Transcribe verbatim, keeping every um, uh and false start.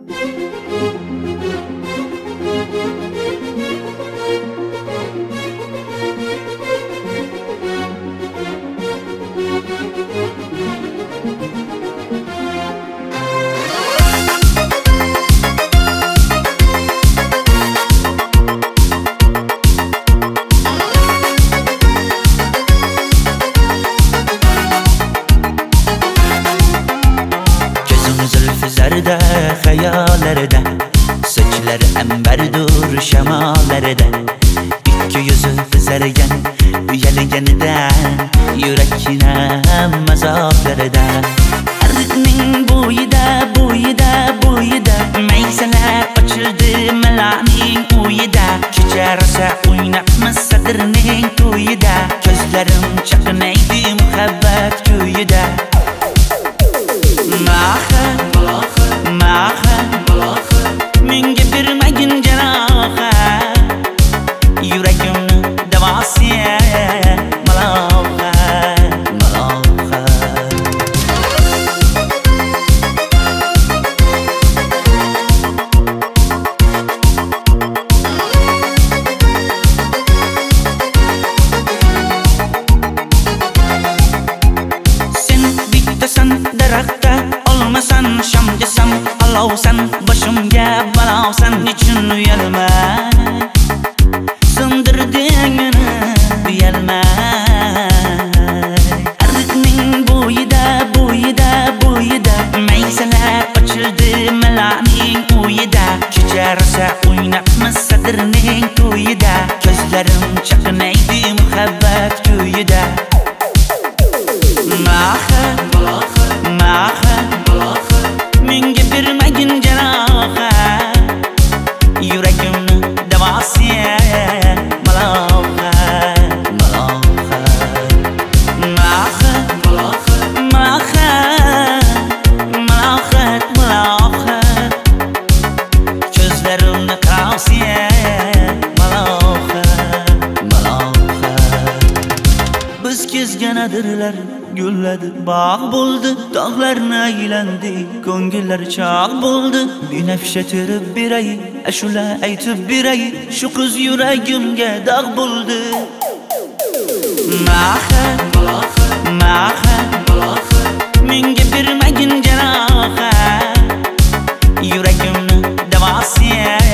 Zarda hayallarda, sochlar ambardur shamollarda, ikki yuzi qizargan uyalganidan, yurakkinam azoblardan. Arqning bo'yida, bo'yida, bo'yida maysalar ochildi malaning uyida. Kecharsa o'ynabmiz sadirning to'yida, ko'zlarim chaqnaydi muhabbat kuyida. Maha, maha, menga bermagin jarohat, yuragimni davosiya maloha, maloha. Sen bittasan daraxtda, olmasan shamgasan, olovsan boshimga balosan. Nechun uyalmay sindirding meni, uyalmay. Arqning bo'yida, bo'yida, bo'yida maysalar ochildi malaning uyida. Kecharsa o'ynabmiz sadirning to'yida, ko'zlarim chaqnaydi muhabbat kuyida. Maha, maha, menga bermagin jarohat, yuragimni davosiya maloha, maloha. Maha, maha, malohat, malohat, ko'zlarimni qarosiya maloha, maloha. Biz kezganadirlar gulladi, bog' bo'ldi, tog'larni aylandi, ko'ngillar chog' bo'ldi. Binafsha terib beray, ashula aytib beray, shu qiz yuragimga dog' bo'ldi. Maha, maha, menga bermagin jarohat, yuragimni davosiya